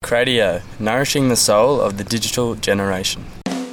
Cradio, nourishing the soul of the digital generation.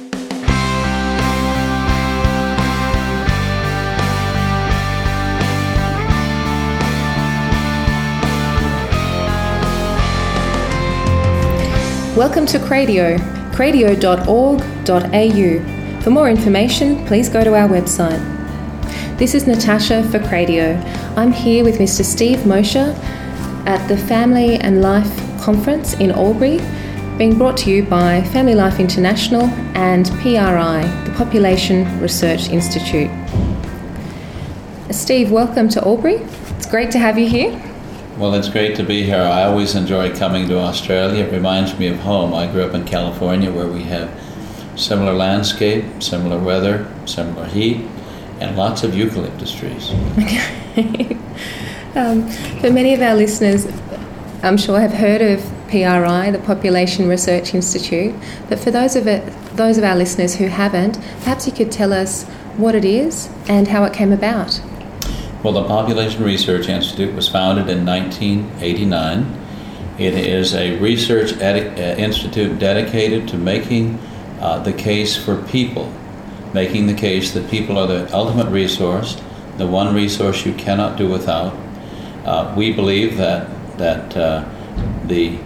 Welcome to Cradio, cradio.org.au. For more information, please go to our website. This is Natasha for Cradio. I'm here with Mr. Steve Mosher at the Family and Life Conference in Albury, being brought to you by Family Life International and PRI, the Population Research Institute. Steve, welcome to Albury. It's great to have you here. Well, it's great to be here. I always enjoy coming to Australia. It reminds me of home. I grew up in California where we have similar landscape, similar weather, similar heat, and lots of eucalyptus trees. Okay. For many of our listeners, I'm sure have heard of PRI, the Population Research Institute, but for those of our listeners who haven't, perhaps you could tell us what it is and how it came about. Well, the Population Research Institute was founded in 1989. It is a research institute dedicated to making the case for people, making the case that people are the ultimate resource, the one resource you cannot do without. We believe that the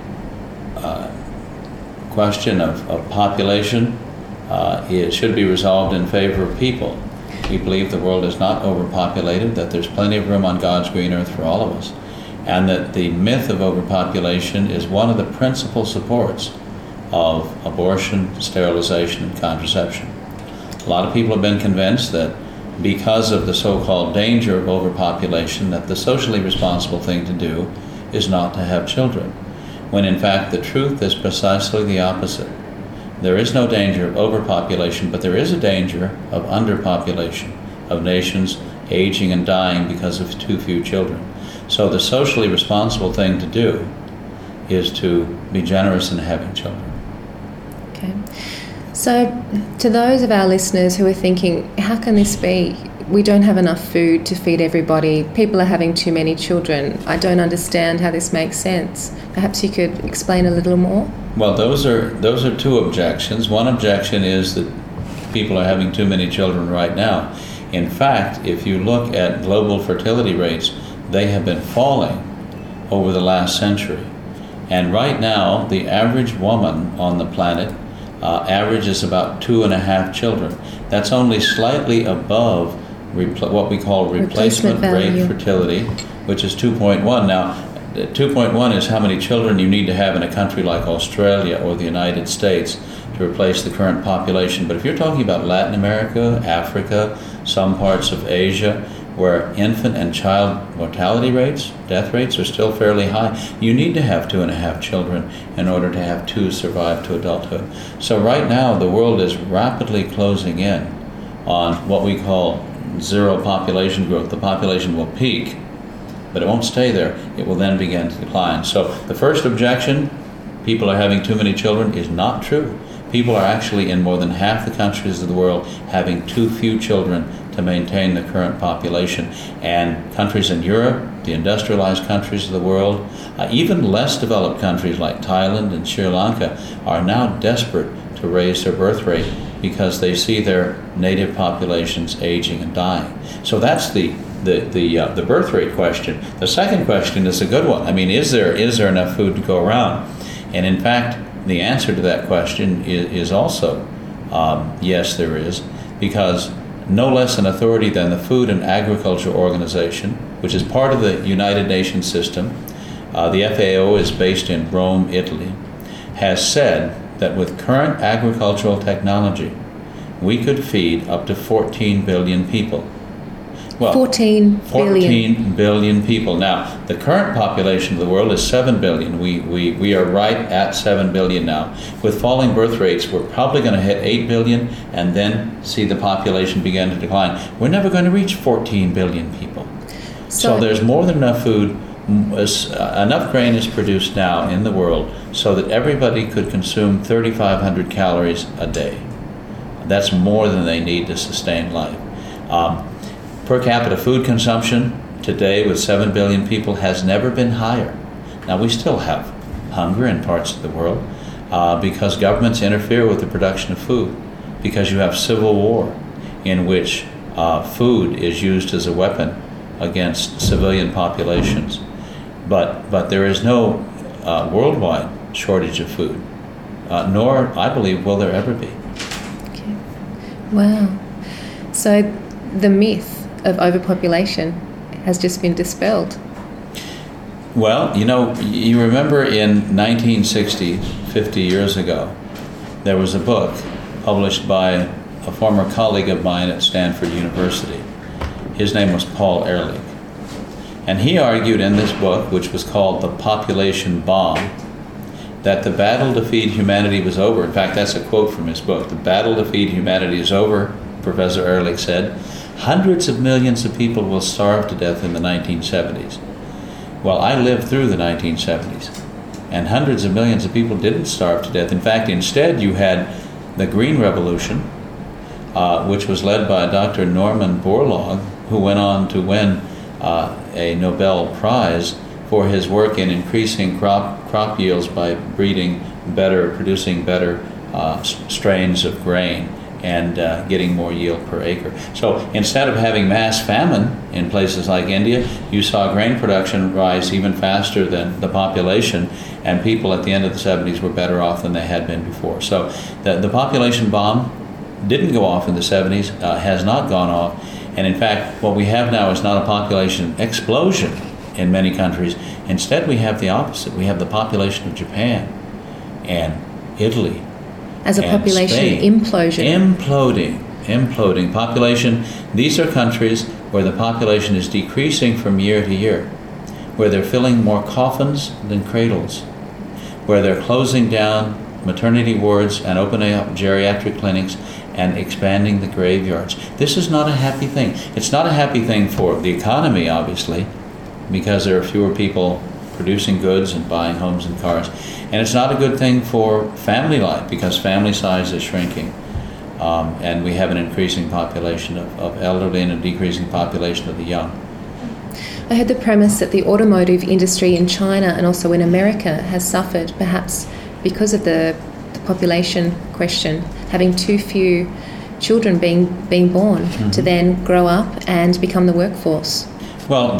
question of population it should be resolved in favor of people. We believe the world is not overpopulated, that there's plenty of room on God's green earth for all of us, and that the myth of overpopulation is one of the principal supports of abortion, sterilization, and contraception. A lot of people have been convinced that because of the so-called danger of overpopulation, that the socially responsible thing to do is not to have children, when in fact the truth is precisely the opposite. There is no danger of overpopulation, but there is a danger of underpopulation, of nations aging and dying because of too few children. So the socially responsible thing to do is to be generous in having children. Okay. So to those of our listeners who are thinking, how can this be? We don't have enough food to feed everybody. People are having too many children. I don't understand how this makes sense. Perhaps you could explain a little more? Well, those are two objections. One objection is that people are having too many children right now. In fact, if you look at global fertility rates, they have been falling over the last century. And right now, the average woman on the planet averages about 2.5 children. That's only slightly above what we call replacement rate fertility, which is 2.1. Now, 2.1 is how many children you need to have in a country like Australia or the United States to replace the current population. But if you're talking about Latin America, Africa, some parts of Asia, where infant and child mortality rates, death rates, are still fairly high, you need to have 2.5 children in order to have 2 survive to adulthood. So right now, the world is rapidly closing in on what we call zero population growth. The population will peak, but it won't stay there. It will then begin to decline. So the first objection, people are having too many children, is not true. People are actually, in more than half the countries of the world, having too few children to maintain the current population. And countries in Europe, the industrialized countries of the world, even less developed countries like Thailand and Sri Lanka are now desperate to raise their birth rate because they see their native populations aging and dying. So that's the birth rate question. The second question is a good one. I mean, is there enough food to go around? And in fact, the answer to that question is also yes, there is, because no less an authority than the Food and Agriculture Organization, which is part of the United Nations system, the FAO is based in Rome, Italy, has said that with current agricultural technology, we could feed up to 14 billion people. Well, 14 billion people. Now, the current population of the world is 7 billion. We are right at 7 billion now. With falling birth rates, we're probably going to hit 8 billion and then see the population begin to decline. We're never going to reach 14 billion people. So there's more than enough food. Enough grain is produced now in the world so that everybody could consume 3,500 calories a day. That's more than they need to sustain life. Per capita food consumption today with 7 billion people has never been higher. Now, we still have hunger in parts of the world, because governments interfere with the production of food, because you have civil war in which food is used as a weapon against civilian populations. But there is no worldwide shortage of food, nor, I believe, will there ever be. Okay. Wow. So the myth of overpopulation has just been dispelled. Well, you remember in 1960, 50 years ago, there was a book published by a former colleague of mine at Stanford University. His name was Paul Ehrlich. And he argued in this book, which was called The Population Bomb, that the battle to feed humanity was over. In fact, that's a quote from his book. The battle to feed humanity is over, Professor Ehrlich said. Hundreds of millions of people will starve to death in the 1970s. Well, I lived through the 1970s, and hundreds of millions of people didn't starve to death. In fact, instead you had the Green Revolution, which was led by Dr. Norman Borlaug, who went on to win a Nobel Prize for his work in increasing crop yields by producing better strains of grain and getting more yield per acre. So instead of having mass famine in places like India, you saw grain production rise even faster than the population, and people at the end of the 70s were better off than they had been before. So the population bomb didn't go off in the 70s, has not gone off, and in fact what we have now is not a population explosion in many countries. Instead we have the opposite. We have the population of Japan and Italy as a population Spain. implosion. Imploding population. These are countries where the population is decreasing from year to year, where they're filling more coffins than cradles, where they're closing down maternity wards and opening up geriatric clinics and expanding the graveyards. This is not a happy thing. It's not a happy thing for the economy, obviously, because there are fewer people producing goods and buying homes and cars. And it's not a good thing for family life, because family size is shrinking. And we have an increasing population of elderly and a decreasing population of the young. I heard the premise that the automotive industry in China and also in America has suffered, perhaps because of the population question, having too few children being born to then grow up and become the workforce. Well,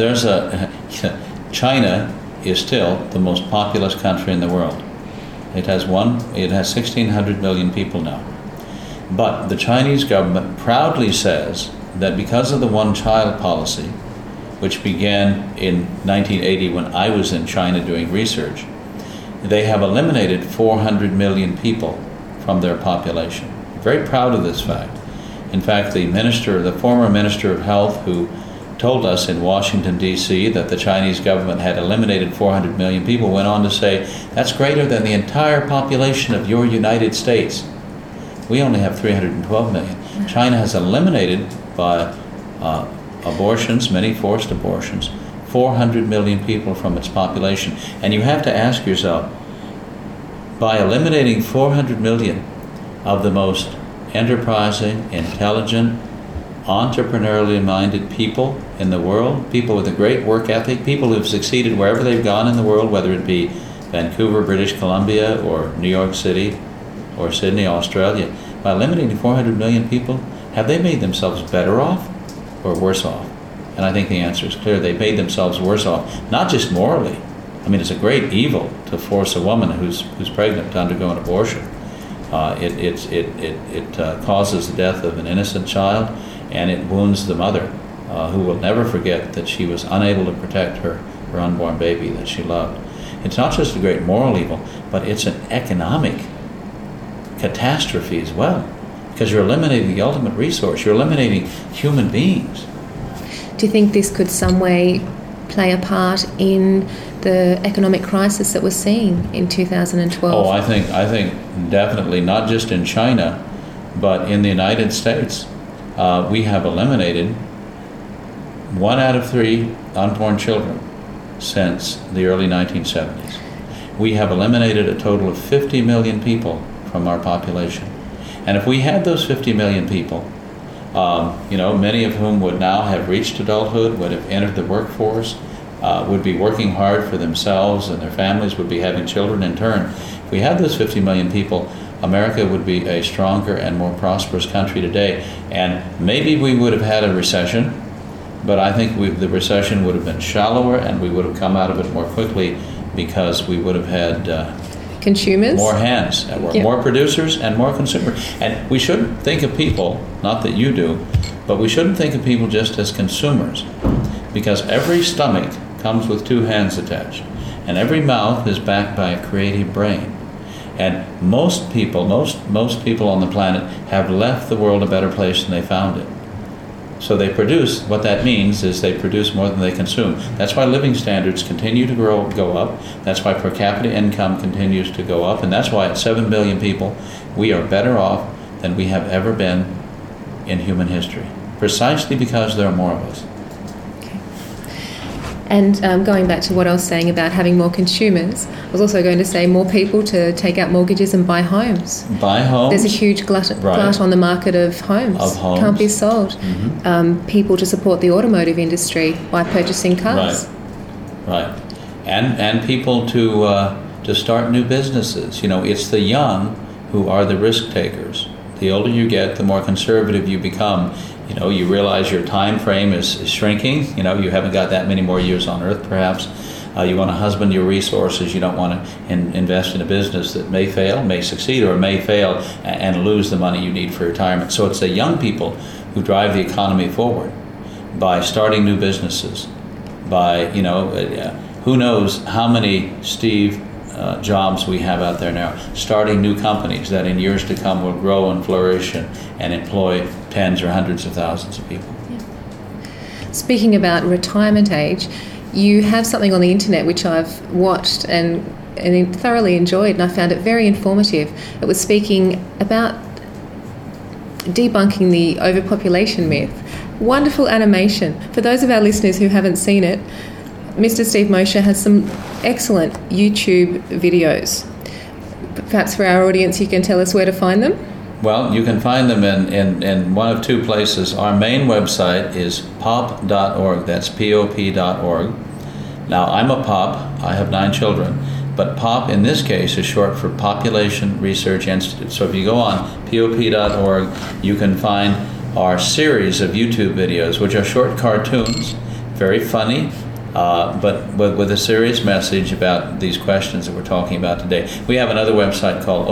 China is still the most populous country in the world. It has 1,600 million people now. But the Chinese government proudly says that because of the one-child policy, which began in 1980 when I was in China doing research, they have eliminated 400 million people from their population. Very proud of this fact. In fact, the former Minister of Health, who told us in Washington, D.C. that the Chinese government had eliminated 400 million people, went on to say, that's greater than the entire population of your United States. We only have 312 million. China has eliminated, by abortions, many forced abortions, 400 million people from its population. And you have to ask yourself, by eliminating 400 million of the most enterprising, intelligent, entrepreneurially minded people in the world, people with a great work ethic, people who have succeeded wherever they've gone in the world, whether it be Vancouver, British Columbia, or New York City, or Sydney, Australia, by eliminating 400 million people, have they made themselves better off or worse off? And I think the answer is clear. They've made themselves worse off, not just morally. I mean, it's a great evil to force a woman who's pregnant to undergo an abortion. It causes the death of an innocent child, and it wounds the mother, who will never forget that she was unable to protect her unborn baby that she loved. It's not just a great moral evil, but it's an economic catastrophe as well, because you're eliminating the ultimate resource. You're eliminating human beings. Do you think this could some way play a part in the economic crisis that we're seeing in 2012? Oh, I think definitely, not just in China, but in the United States. We have eliminated 1 out of 3 unborn children since the early 1970s. We have eliminated a total of 50 million people from our population. And if we had those 50 million people, many of whom would now have reached adulthood, would have entered the workforce, would be working hard for themselves and their families, would be having children in turn. If we had those 50 million people, America would be a stronger and more prosperous country today. And maybe we would have had a recession, but I think the recession would have been shallower and we would have come out of it more quickly because we would have had consumers, more hands, more producers and more consumers. And we shouldn't think of people, not that you do, but we shouldn't think of people just as consumers, because every stomach comes with two hands attached, and every mouth is backed by a creative brain. And most people on the planet have left the world a better place than they found it. So they produce, what that means is they produce more than they consume. That's why living standards continue to go up. That's why per capita income continues to go up. And that's why at 7 billion people, we are better off than we have ever been in human history. Precisely because there are more of us. And going back to what I was saying about having more consumers, I was also going to say more people to take out mortgages and buy homes. Buy homes. There's a huge glut on the market of homes. Can't be sold. Mm-hmm. People to support the automotive industry by purchasing cars. Right. And people to start new businesses. You know, it's the young who are the risk takers. The older you get, the more conservative you become. You know, you realize your time frame is shrinking. You know, you haven't got that many more years on Earth, perhaps. You want to husband your resources. You don't want to invest in a business that may fail, may succeed, or may fail and lose the money you need for retirement. So it's the young people who drive the economy forward by starting new businesses, by, who knows how many Steve jobs we have out there now, starting new companies that in years to come will grow and flourish and employ tens or hundreds of thousands of people. Yeah. Speaking about retirement age, you have something on the internet which I've watched and thoroughly enjoyed, and I found it very informative. It was speaking about debunking the overpopulation myth. Wonderful animation. For those of our listeners who haven't seen it, Mr. Steve Mosher has some excellent YouTube videos. Perhaps for our audience you can tell us where to find them? Well, you can find them in one of two places. Our main website is pop.org. That's pop.org. Now, I'm a pop. I have 9 children. But POP in this case is short for Population Research Institute. So if you go on pop.org, you can find our series of YouTube videos, which are short cartoons, very funny, but with a serious message about these questions that we're talking about today. We have another website called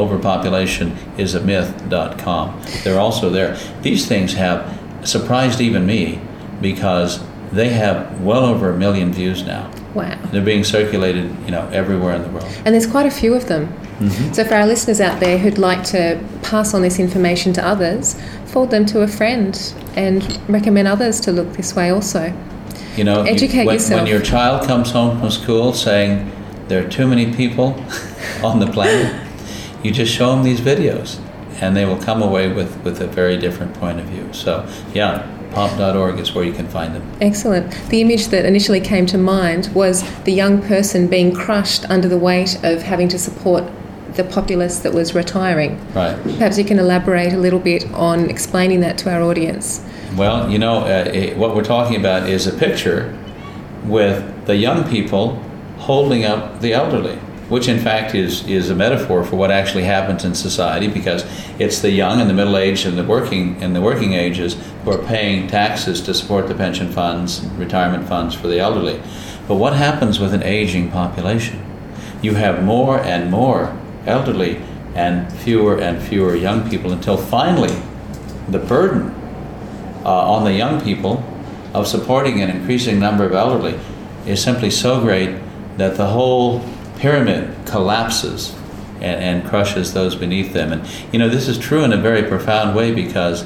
overpopulationIsAMyth.com. They're also there. These things have surprised even me because they have well over 1 million views now. Wow. They're being circulated, everywhere in the world. And there's quite a few of them. Mm-hmm. So for our listeners out there who'd like to pass on this information to others, forward them to a friend and recommend others to look this way also. Educate yourself. When your child comes home from school saying there are too many people on the planet, you just show them these videos and they will come away with a very different point of view. So, yeah, pop.org is where you can find them. Excellent. The image that initially came to mind was the young person being crushed under the weight of having to support the populace that was retiring. Right. Perhaps you can elaborate a little bit on explaining that to our audience. Well, what we're talking about is a picture with the young people holding up the elderly, which in fact is a metaphor for what actually happens in society, because it's the young and the middle-aged and the working ages who are paying taxes to support the pension funds, retirement funds for the elderly. But what happens with an aging population? You have more and more elderly and fewer young people, until finally the burden on the young people of supporting an increasing number of elderly is simply so great that the whole pyramid collapses and crushes those beneath them. And this is true in a very profound way because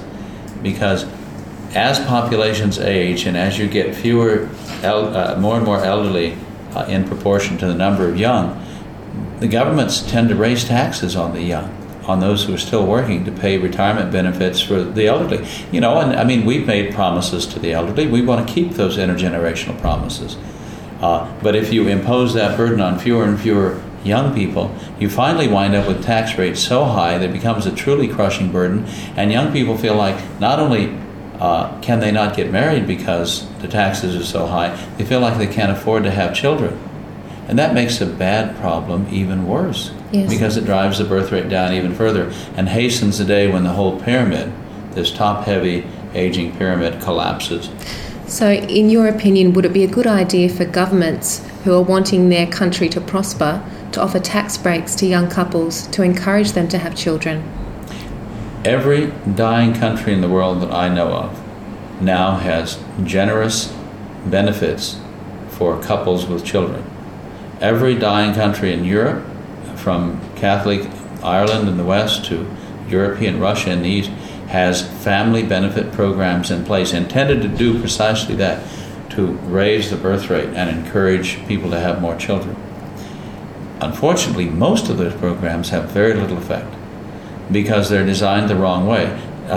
as populations age and as you get more and more elderly in proportion to the number of young, the governments tend to raise taxes on the young, on those who are still working, to pay retirement benefits for the elderly. We've made promises to the elderly. We want to keep those intergenerational promises. But if you impose that burden on fewer and fewer young people, you finally wind up with tax rates so high that it becomes a truly crushing burden, and young people feel like not only can they not get married because the taxes are so high? They feel like they can't afford to have children. And that makes a bad problem even worse, yes, because it drives the birth rate down even further and hastens the day when the whole pyramid, this top-heavy aging pyramid, collapses. So in your opinion, would it be a good idea for governments who are wanting their country to prosper to offer tax breaks to young couples to encourage them to have children? Every dying country in the world that I know of now has generous benefits for couples with children. Every dying country in Europe, from Catholic Ireland in the west to European Russia in the east, has family benefit programs in place intended to do precisely that, to raise the birth rate and encourage people to have more children. Unfortunately, most of those programs have very little effect because they're designed the wrong way.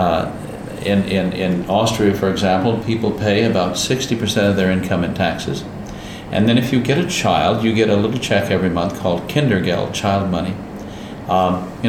In Austria, for example, people pay about 60% of their income in taxes. And then if you get a child, you get a little check every month called Kindergeld, child money, $100,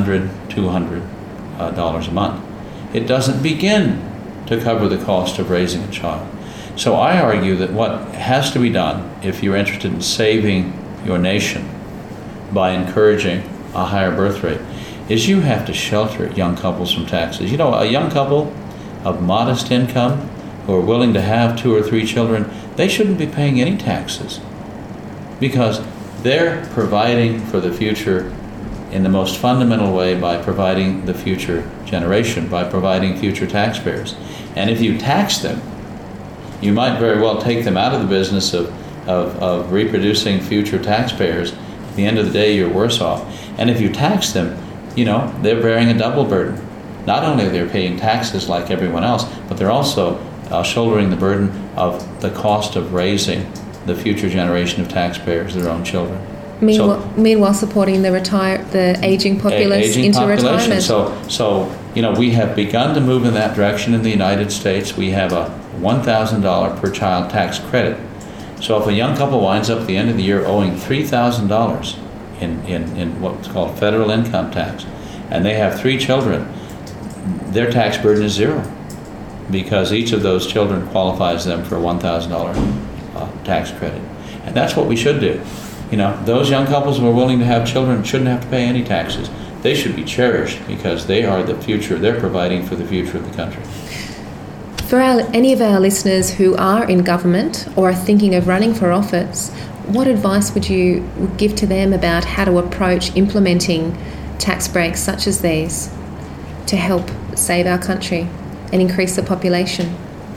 $200 a month. It doesn't begin to cover the cost of raising a child. So I argue that what has to be done, if you're interested in saving your nation by encouraging a higher birth rate, is you have to shelter young couples from taxes. You know, a young couple of modest income who are willing to have 2 or 3 children, they shouldn't be paying any taxes because they're providing for the future in the most fundamental way by providing the future generation, by providing future taxpayers. And if you tax them, you might very well take them out of the business of reproducing future taxpayers. At the end of the day, you're worse off. And if you tax them, they're bearing a double burden. Not only are they paying taxes like everyone else, but they're also shouldering the burden of the cost of raising the future generation of taxpayers, their own children. Meanwhile, supporting the aging populace into retirement. So we have begun to move in that direction in the United States. We have a $1,000 per child tax credit. So if a young couple winds up at the end of the year owing $3,000 in what's called federal income tax, and they have 3 children, their tax burden is 0, because each of those children qualifies them for a $1,000 tax credit. And that's what we should do. Those young couples who are willing to have children shouldn't have to pay any taxes. They should be cherished because they are the future. They're providing for the future of the country. For any of our listeners who are in government or are thinking of running for office, what advice would you give to them about how to approach implementing tax breaks such as these to help save our country and increase the population?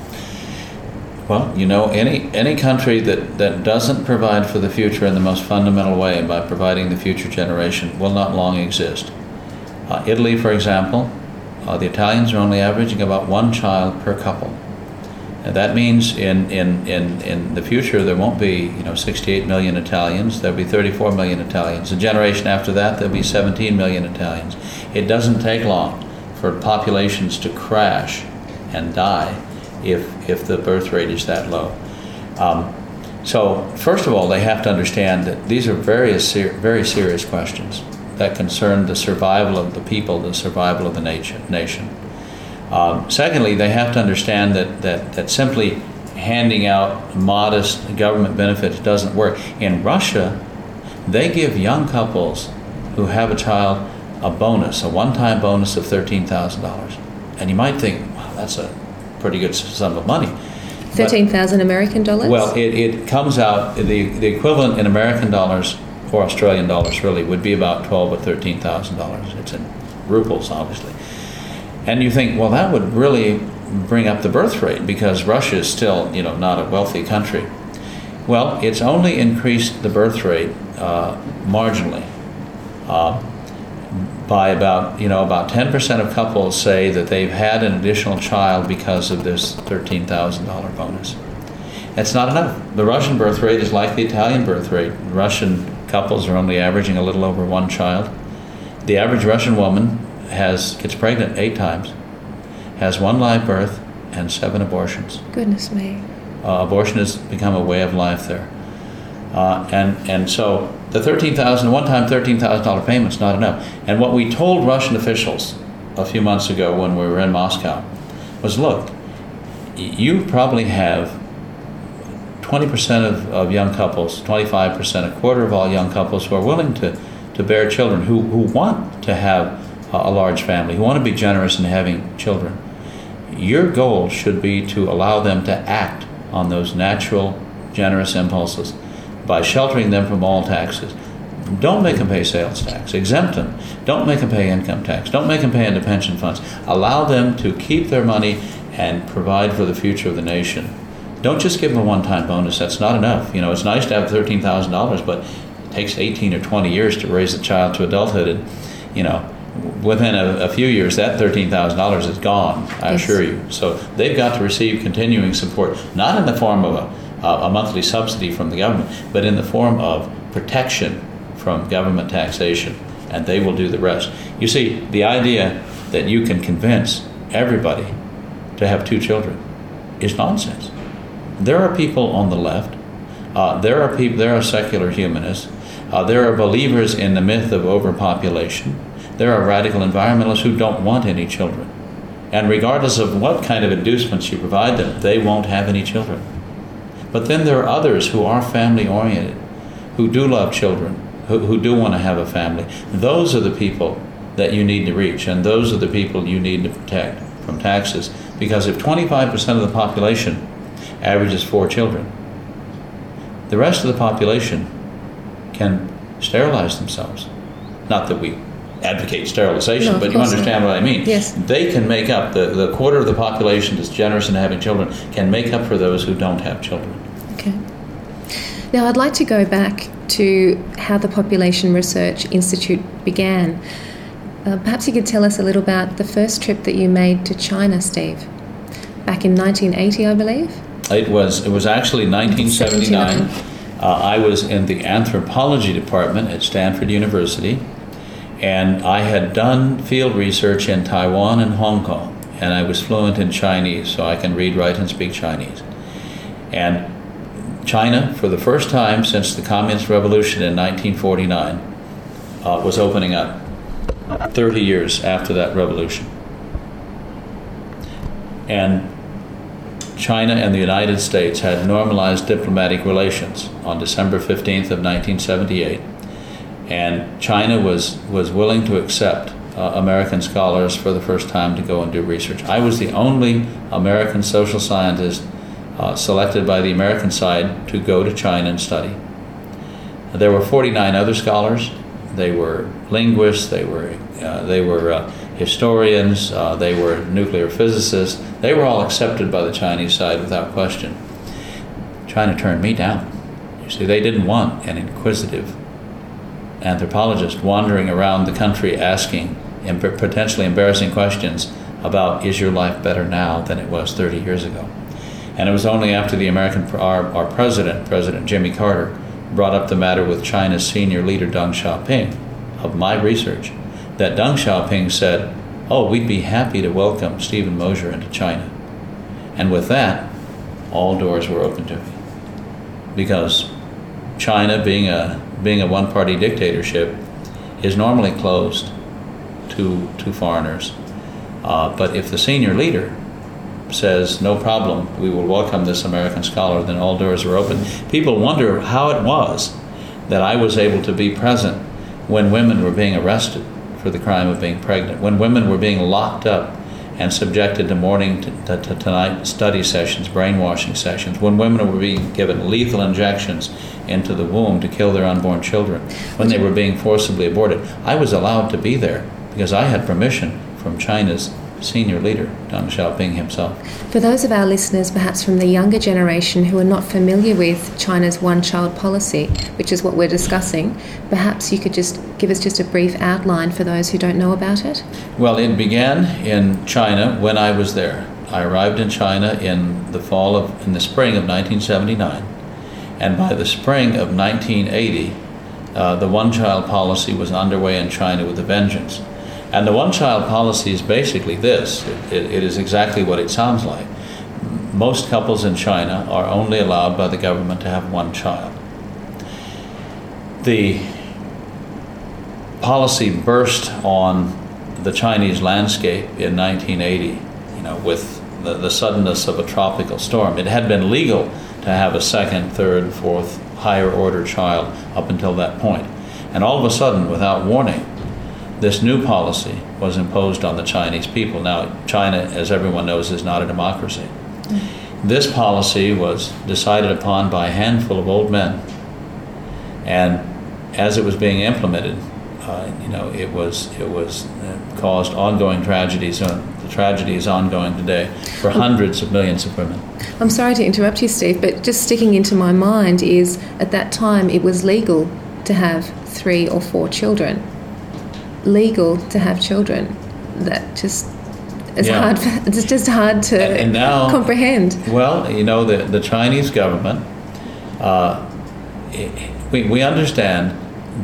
Well, any country that doesn't provide for the future in the most fundamental way by providing the future generation will not long exist. Italy, for example, the Italians are only averaging about 1 child per couple. And that means in the future there won't be 68 million Italians. There'll be 34 million Italians. The generation after that there'll be 17 million Italians. It doesn't take long for populations to crash and die if the birth rate is that low. So first of all, they have to understand that these are very serious questions that concern the survival of the people, the survival of the nation. Secondly, they have to understand that simply handing out modest government benefits doesn't work. In Russia, they give young couples who have a child a bonus, a one-time bonus of $13,000. And you might think, wow, that's a pretty good sum of money. 13,000 American dollars? Well, it comes out, the equivalent in American dollars or Australian dollars really would be about $12,000 or $13,000. It's in rubles, obviously. And you think, well, that would really bring up the birth rate because Russia is still, not a wealthy country. Well, it's only increased the birth rate marginally. By about 10% of couples say that they've had an additional child because of this $13,000 bonus. It's not enough. The Russian birth rate is like the Italian birth rate. Russian couples are only averaging a little over 1 child. The average Russian woman gets pregnant 8 times, has 1 live birth, and 7 abortions. Goodness me. Abortion has become a way of life there. And so the one-time $13,000 payment's not enough. And what we told Russian officials a few months ago when we were in Moscow was, look, you probably have 20% of young couples, 25%, a quarter of all young couples who are willing to bear children, who want to have a large family, who want to be generous in having children. Your goal should be to allow them to act on those natural, generous impulses by sheltering them from all taxes. Don't make them pay sales tax. Exempt them. Don't make them pay income tax. Don't make them pay into pension funds. Allow them to keep their money and provide for the future of the nation. Don't just give them a one-time bonus. That's not enough. It's nice to have $13,000, but it takes 18 or 20 years to raise a child to adulthood. And, within a few years, that $13,000 is gone, I assure you. So they've got to receive continuing support, not in the form of a monthly subsidy from the government, but in the form of protection from government taxation, and they will do the rest. You see, the idea that you can convince everybody to have 2 children is nonsense. There are people on the left, there are secular humanists, there are believers in the myth of overpopulation, there are radical environmentalists who don't want any children. And regardless of what kind of inducements you provide them, they won't have any children. But then there are others who are family-oriented, who do love children, who do want to have a family. Those are the people that you need to reach, and those are the people you need to protect from taxes. Because if 25% of the population averages 4 children, the rest of the population can sterilize themselves. Not that we advocate sterilization, but you understand what I mean. Yes. They can make up, the quarter of the population that's generous in having children can make up for those who don't have children. Okay. Now I'd like to go back to how the Population Research Institute began. Perhaps you could tell us a little about the first trip that you made to China, Steve. Back in 1980, I believe? It was actually 1979. I was in the anthropology department at Stanford University, and I had done field research in Taiwan and Hong Kong, and I was fluent in Chinese, so I can read, write, and speak Chinese. And China, for the first time since the Communist Revolution in 1949, was opening up 30 years after that revolution. And China and the United States had normalized diplomatic relations on December 15th of 1978. And China was willing to accept American scholars for the first time to go and do research. I was the only American social scientist selected by the American side to go to China and study. There were 49 other scholars. They were linguists, they were historians, they were nuclear physicists. They were all accepted by the Chinese side without question. China turned me down. You see, they didn't want an inquisitive anthropologist wandering around the country asking potentially embarrassing questions about, is your life better now than it was 30 years ago? And it was only after our president, President Jimmy Carter, brought up the matter with China's senior leader, Deng Xiaoping, of my research, that Deng Xiaoping said, oh, we'd be happy to welcome Stephen Mosher into China. And with that, all doors were open to me. Because China, being a one-party dictatorship, is normally closed to foreigners. But if the senior leader says, no problem, we will welcome this American scholar, then all doors are open. People wonder how it was that I was able to be present when women were being arrested for the crime of being pregnant, when women were being locked up and subjected to morning to night study sessions, brainwashing sessions, when women were being given lethal injections into the womb to kill their unborn children, when they were being forcibly aborted. I was allowed to be there because I had permission from China's senior leader, Deng Xiaoping himself. For those of our listeners, perhaps from the younger generation who are not familiar with China's one-child policy, which is what we're discussing, perhaps you could just give us just a brief outline for those who don't know about it? Well, it began in China when I was there. I arrived in China in the spring of 1979, and by the spring of 1980, the one-child policy was underway in China with a vengeance. And the one-child policy is basically this. It is exactly what it sounds like. Most couples in China are only allowed by the government to have one child. The policy burst on the Chinese landscape in 1980, with the suddenness of a tropical storm. It had been legal to have a second, third, fourth, higher order child up until that point. And all of a sudden, without warning, this new policy was imposed on the Chinese people. Now, China, as everyone knows, is not a democracy. This policy was decided upon by a handful of old men. And as it was being implemented, it caused ongoing tragedies. The tragedy is ongoing today for hundreds of millions of women. I'm sorry to interrupt you, Steve, but just sticking into my mind is at that time it was legal to have 3 or 4 children. Legal to have children. That just is hard. It's just hard to and now, comprehend. Well, the Chinese government. We understand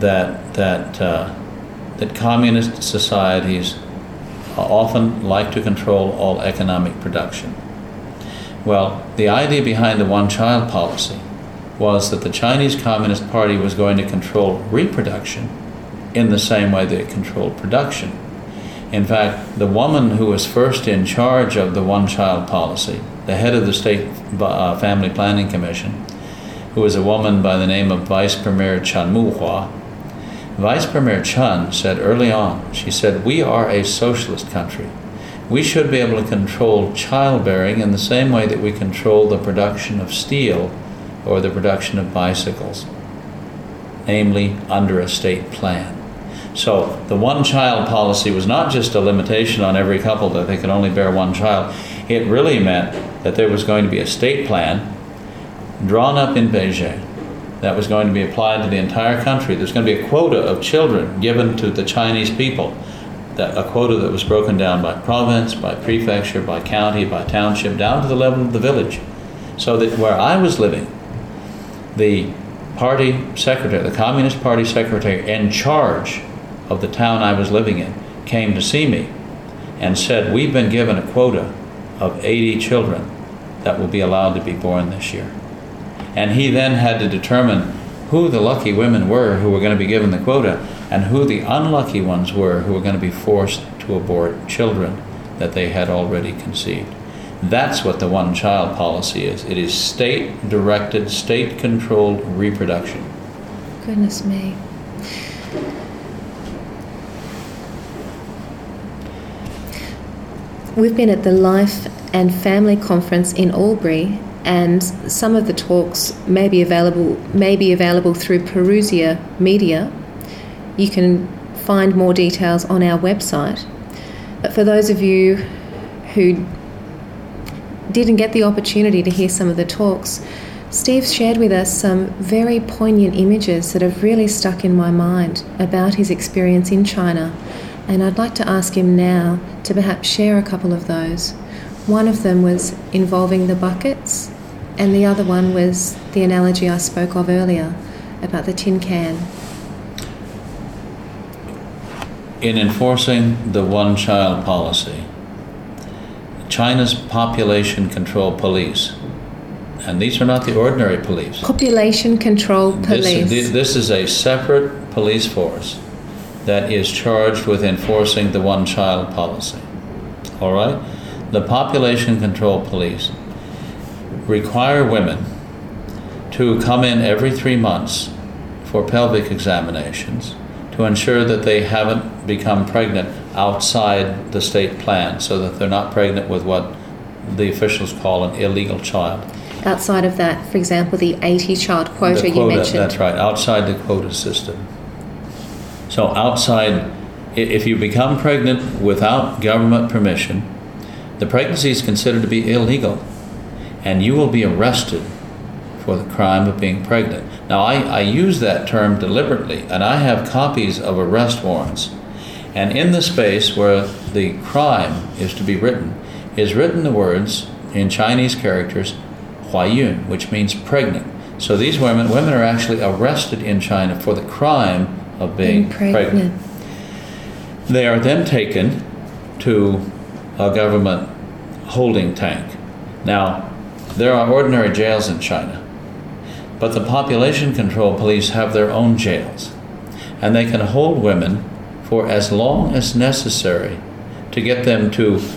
that communist societies often like to control all economic production. Well, the idea behind the one-child policy was that the Chinese Communist Party was going to control reproduction in the same way that it controlled production. In fact, the woman who was first in charge of the one-child policy, the head of the State Family Planning Commission, who was a woman by the name of Vice Premier Chen Muhua, Vice Premier Chen said early on, she said, "We are a socialist country. We should be able to control childbearing in the same way that we control the production of steel or the production of bicycles, namely under a state plan." So the one-child policy was not just a limitation on every couple that they could only bear one child. It really meant that there was going to be a state plan drawn up in Beijing that was going to be applied to the entire country. There's going to be a quota of children given to the Chinese people, a quota that was broken down by province, by prefecture, by county, by township, down to the level of the village. So that where I was living, the party secretary, the Communist Party secretary in charge of the town I was living in, came to see me and said, "We've been given a quota of 80 children that will be allowed to be born this year." And he then had to determine who the lucky women were who were going to be given the quota and who the unlucky ones were who were going to be forced to abort children that they had already conceived. That's what the one-child policy is. It is state-directed, state-controlled reproduction. Goodness me. We've been at the Life and Family Conference in Albury, and some of the talks may be available through Perusia Media. You can find more details on our website. But for those of you who didn't get the opportunity to hear some of the talks, Steve shared with us some very poignant images that have really stuck in my mind about his experience in China. And I'd like to ask him now to perhaps share a couple of those. One of them was involving the buckets, and the other one was the analogy I spoke of earlier about the tin can. In enforcing the one-child policy, China's population control police, and these are not the ordinary police. Population control police. This is a separate police force that is charged with enforcing the one-child policy. All right? The population control police require women to come in every 3 months for pelvic examinations to ensure that they haven't become pregnant outside the state plan, so that they're not pregnant with what the officials call an illegal child. Outside of that, for example, the 80 child quota you mentioned. That's right, outside the quota system. So outside, if you become pregnant without government permission, the pregnancy is considered to be illegal, and you will be arrested for the crime of being pregnant. Now, I use that term deliberately, and I have copies of arrest warrants. And in the space where the crime is to be written, is written the words in Chinese characters, 怀孕, which means pregnant. So these women are actually arrested in China for the crime of being pregnant. They are then taken to a government holding tank. Now, there are ordinary jails in China, but the population control police have their own jails, and they can hold women for as long as necessary to get them to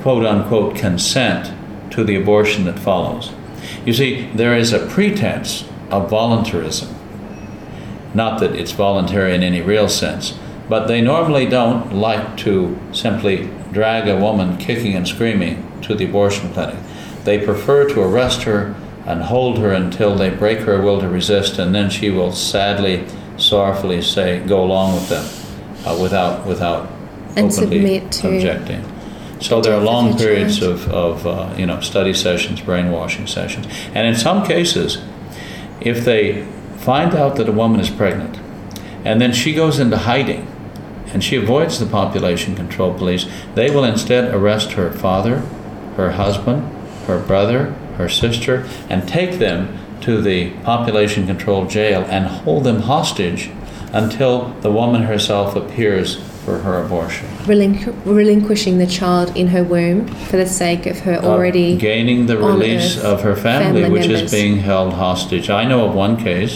quote-unquote consent to the abortion that follows. You see, there is a pretense of voluntarism. Not that it's voluntary in any real sense, but they normally don't like to simply drag a woman kicking and screaming to the abortion clinic. They prefer to arrest her and hold her until they break her will to resist, and then she will sadly, sorrowfully say, go along with them without and openly objecting. So there are long periods of study sessions, brainwashing sessions. And in some cases, if they find out that a woman is pregnant, and then she goes into hiding, and she avoids the population control police, they will instead arrest her father, her husband, her brother, her sister, and take them to the population control jail and hold them hostage until the woman herself appears for her abortion. Relinquishing the child in her womb for the sake of her already gaining the release of her family which members. Is being held hostage. I know of one case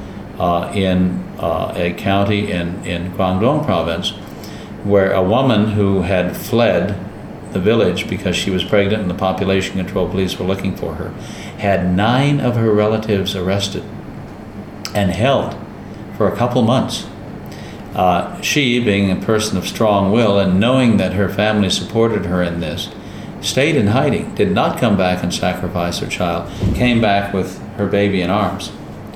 in a county in Guangdong province where a woman who had fled the village because she was pregnant and the population control police were looking for her had 9 of her relatives arrested and held for a couple months. She, being a person of strong will and knowing that her family supported her in this, stayed in hiding, did not come back and sacrifice her child, came back with her baby in arms.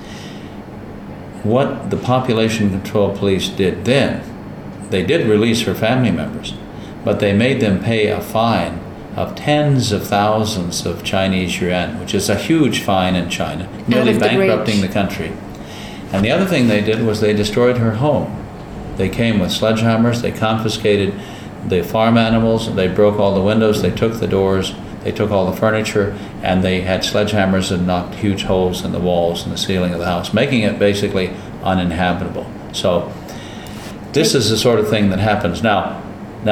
What the population control police did then, they did release her family members, but they made them pay a fine of tens of thousands of Chinese yuan, which is a huge fine in China, nearly bankrupting the country. And the other thing they did was they destroyed her home. They came with sledgehammers, they confiscated the farm animals, they broke all the windows, they took the doors, they took all the furniture, and they had sledgehammers and knocked huge holes in the walls and the ceiling of the house, making it basically uninhabitable. So this is the sort of thing that happens. Now,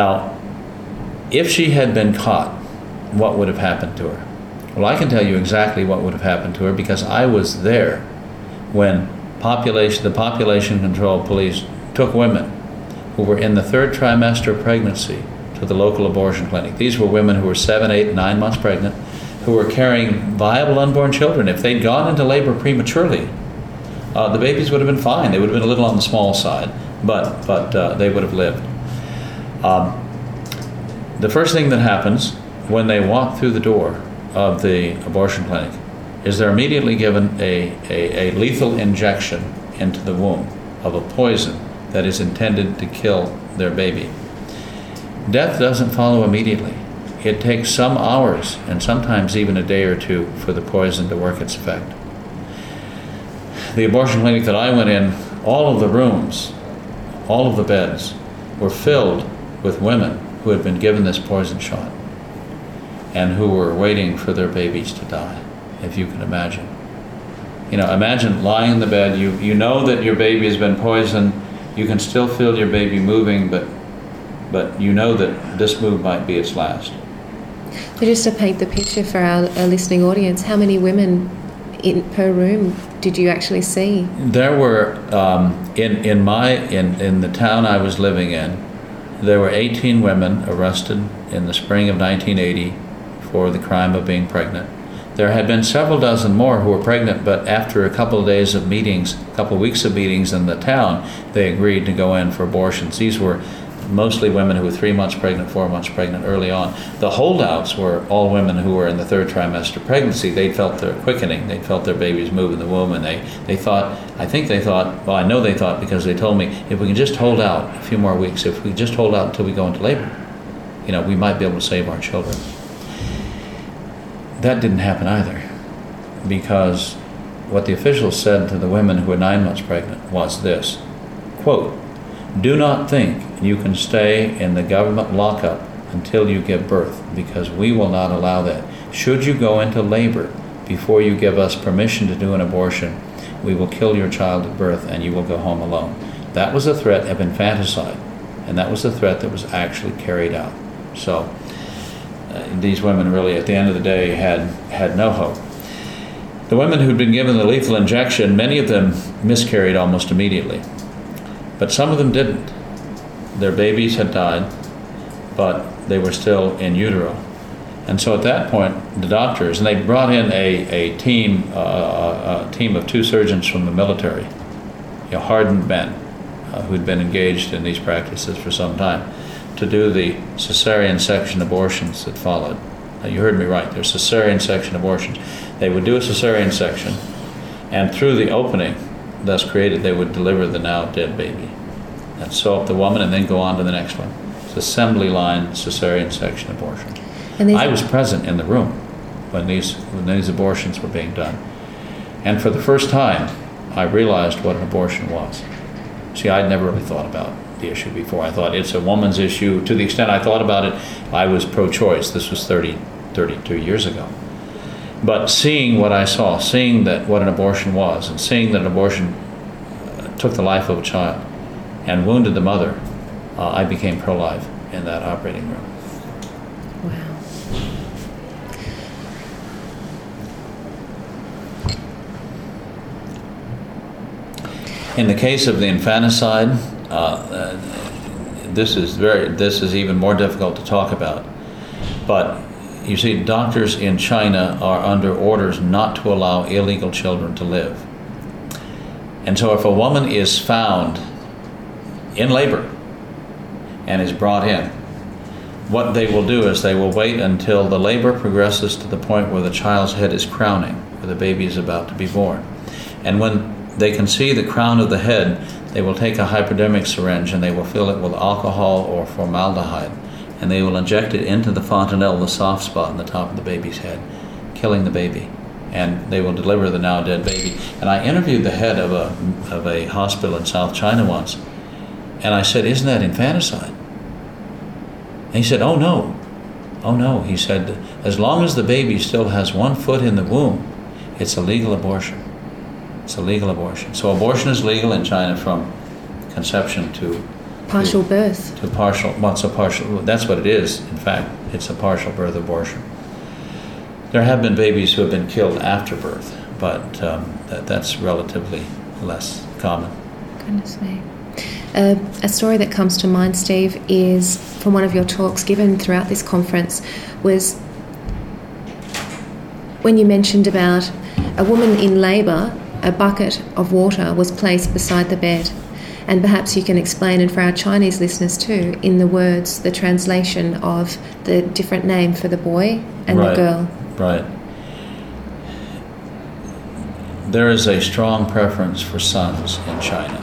if she had been caught, what would have happened to her? Well, I can tell you exactly what would have happened to her because I was there when the population control police took women who were in the 3rd trimester of pregnancy to the local abortion clinic. These were women who were 7, 8, 9 months pregnant, who were carrying viable unborn children. If they'd gone into labor prematurely, the babies would have been fine. They would have been a little on the small side, but they would have lived. The first thing that happens when they walk through the door of the abortion clinic is they're immediately given a lethal injection into the womb of a poison that is intended to kill their baby. Death doesn't follow immediately. It takes some hours and sometimes even a day or two for the poison to work its effect. The abortion clinic that I went in, all of the rooms, all of the beds were filled with women who had been given this poison shot and who were waiting for their babies to die, if you can imagine. Imagine lying in the bed, you know that your baby has been poisoned, you can still feel your baby moving, but you know that this move might be its last. So just to paint the picture for our listening audience, how many women per room did you actually see? There were, in the town I was living in, there were 18 women arrested in the spring of 1980 for the crime of being pregnant. There had been several dozen more who were pregnant, but after a couple of days of meetings, a couple of weeks of meetings in the town, they agreed to go in for abortions. These were mostly women who were 3 months pregnant, 4 months pregnant early on. The holdouts were all women who were in the 3rd trimester pregnancy. They felt their quickening. They felt their babies move in the womb, and they thought, I know they thought because they told me, if we can just hold out a few more weeks, if we just hold out until we go into labor, we might be able to save our children. That didn't happen either, because what the officials said to the women who were 9 months pregnant was this, quote, "Do not think you can stay in the government lockup until you give birth, because we will not allow that. Should you go into labor before you give us permission to do an abortion, we will kill your child at birth and you will go home alone." That was a threat of infanticide, and that was a threat that was actually carried out. So these women really, at the end of the day, had no hope. The women who'd been given the lethal injection, many of them miscarried almost immediately, but some of them didn't. Their babies had died, but they were still in utero, And so at that point, the doctors, and they brought in a team of 2 surgeons from the military, hardened men who'd been engaged in these practices for some time, to do the cesarean section abortions that followed. Now, you heard me right, they're cesarean section abortions. They would do a cesarean section, and through the opening thus created, they would deliver the now dead baby and sew up the woman and then go on to the next one. It's assembly line cesarean section abortion. I was present in the room when these abortions were being done. And for the first time, I realized what an abortion was. See, I'd never really thought about the issue before. I thought it's a woman's issue. To the extent I thought about it, I was pro-choice. This was 32 years ago. But seeing what I saw, seeing that what an abortion was, and seeing that an abortion took the life of a child and wounded the mother, I became pro-life in that operating room. Wow. In the case of the infanticide, this is even more difficult to talk about. But you see, doctors in China are under orders not to allow illegal children to live. And so if a woman is found in labor and is brought in, what they will do is they will wait until the labor progresses to the point where the child's head is crowning, where the baby is about to be born. And when they can see the crown of the head, they will take a hypodermic syringe and they will fill it with alcohol or formaldehyde, and they will inject it into the fontanelle, the soft spot in the top of the baby's head, killing the baby. And they will deliver the now dead baby. And I interviewed the head of a hospital in South China once, and I said, "Isn't that infanticide?" And he said, "Oh no. He said, as long as the baby still has 1 foot in the womb, it's a legal abortion. It's a legal abortion." So abortion is legal in China from conception to partial birth. To partial, that's what it is. In fact, it's a partial birth abortion. There have been babies who have been killed after birth, but that's relatively less common. Goodness me. A story that comes to mind, Steve, is from one of your talks given throughout this conference, was when you mentioned about a woman in labour. A bucket of water was placed beside the bed, and perhaps you can explain, and for our Chinese listeners too, in the words, the translation of the different name for the boy and the girl. Right. There is a strong preference for sons in China.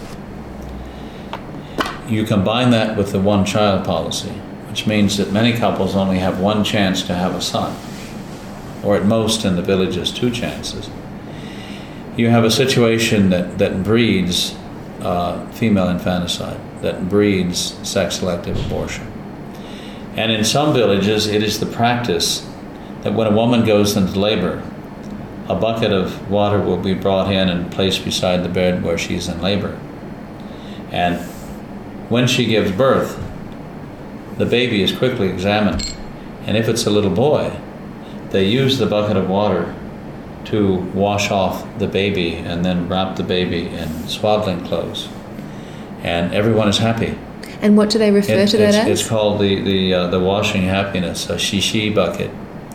You combine that with the one-child policy, which means that many couples only have 1 chance to have a son, or at most in the villages 2 chances. You have a situation that breeds female infanticide, that breeds sex-selective abortion. And in some villages, it is the practice that when a woman goes into labor, a bucket of water will be brought in and placed beside the bed where she's in labor. And when she gives birth, the baby is quickly examined. And if it's a little boy, they use the bucket of water to wash off the baby and then wrap the baby in swaddling clothes. And everyone is happy. And what do they refer to that as? It's called the washing happiness, a shishi bucket.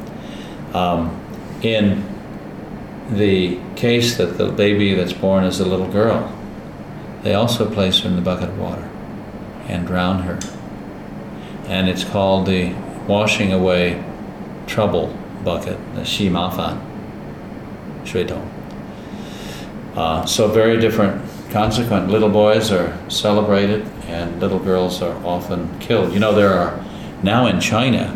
In the case that the baby that's born is a little girl, they also place her in the bucket of water and drown her. And it's called the washing away trouble bucket, the shi mafan. So very different consequent. Little boys are celebrated and little girls are often killed. You know, there are now in China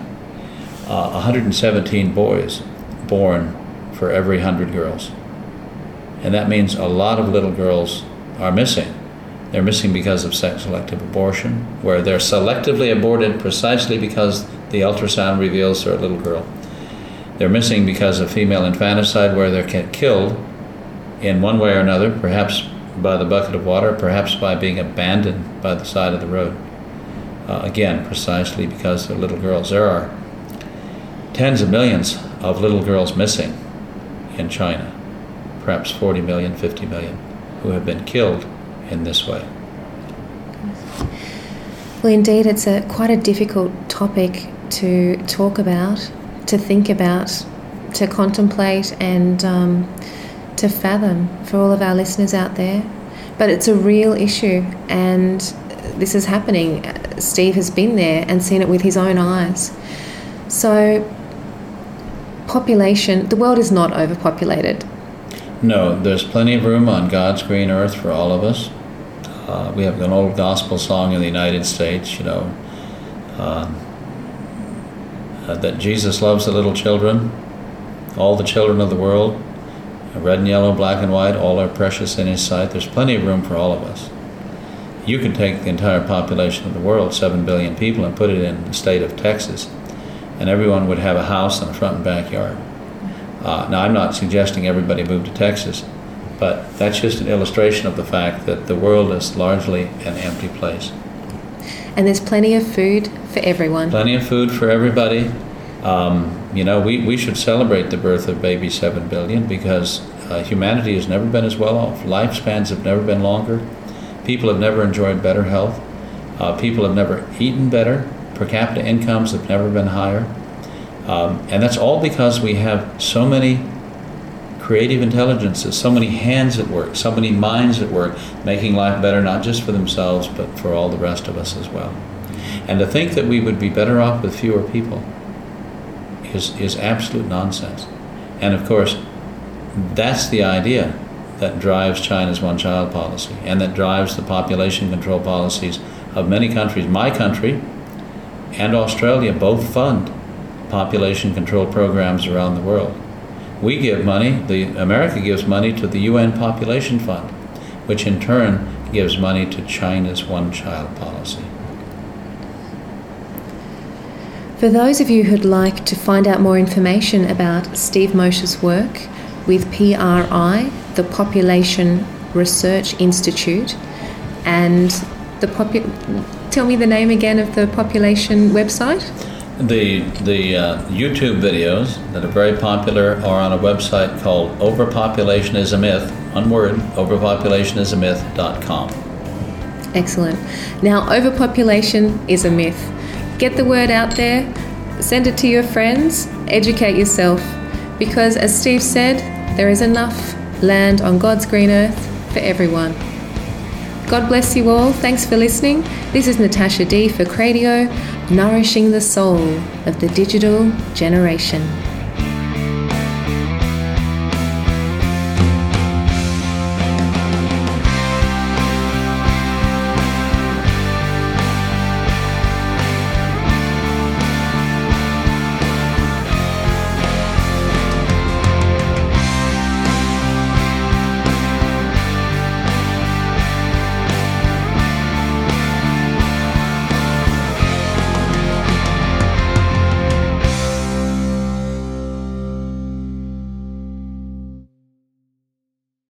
117 boys born for every 100 girls. And that means a lot of little girls are missing. They're missing because of sex-selective abortion, where they're selectively aborted precisely because the ultrasound reveals they're a little girl. They're missing because of female infanticide, where they're killed in one way or another, perhaps by the bucket of water, perhaps by being abandoned by the side of the road. Again, precisely because they're little girls. There are tens of millions of little girls missing in China, perhaps 40 million, 50 million, who have been killed in this way. Well, indeed, it's quite a difficult topic to talk about, to think about, to contemplate, and to fathom for all of our listeners out there. But it's a real issue, and this is happening. Steve has been there and seen it with his own eyes. So, population, the world is not overpopulated. No, there's plenty of room on God's green earth for all of us. We have an old gospel song in the United States, that Jesus loves the little children, all the children of the world, red and yellow, black and white, all are precious in His sight. There's plenty of room for all of us. You can take the entire population of the world, 7 billion people, and put it in the state of Texas, and everyone would have a house and a front and backyard. Now, I'm not suggesting everybody move to Texas, but that's just an illustration of the fact that the world is largely an empty place. And there's plenty of food for everyone. Plenty of food for everybody. We should celebrate the birth of baby 7 billion because humanity has never been as well off. Lifespans have never been longer. People have never enjoyed better health. People have never eaten better. Per capita incomes have never been higher. And that's all because we have so many creative intelligences, so many hands at work, so many minds at work, making life better not just for themselves, but for all the rest of us as well. And to think that we would be better off with fewer people is absolute nonsense. And of course, that's the idea that drives China's one-child policy and that drives the population control policies of many countries. My country and Australia both fund population control programs around the world. We give money, America gives money to the UN Population Fund, which in turn gives money to China's one-child policy. For those of you who'd like to find out more information about Steve Mosher's work with PRI, the Population Research Institute, and tell me the name again of the population website? The YouTube videos that are very popular are on a website called Overpopulation is a Myth, one word, overpopulationisamyth.com. Excellent. Now, overpopulation is a myth. Get the word out there, send it to your friends, educate yourself, because as Steve said, there is enough land on God's green earth for everyone. God bless you all. Thanks for listening. This is Natasha D for Cradio, nourishing the soul of the digital generation.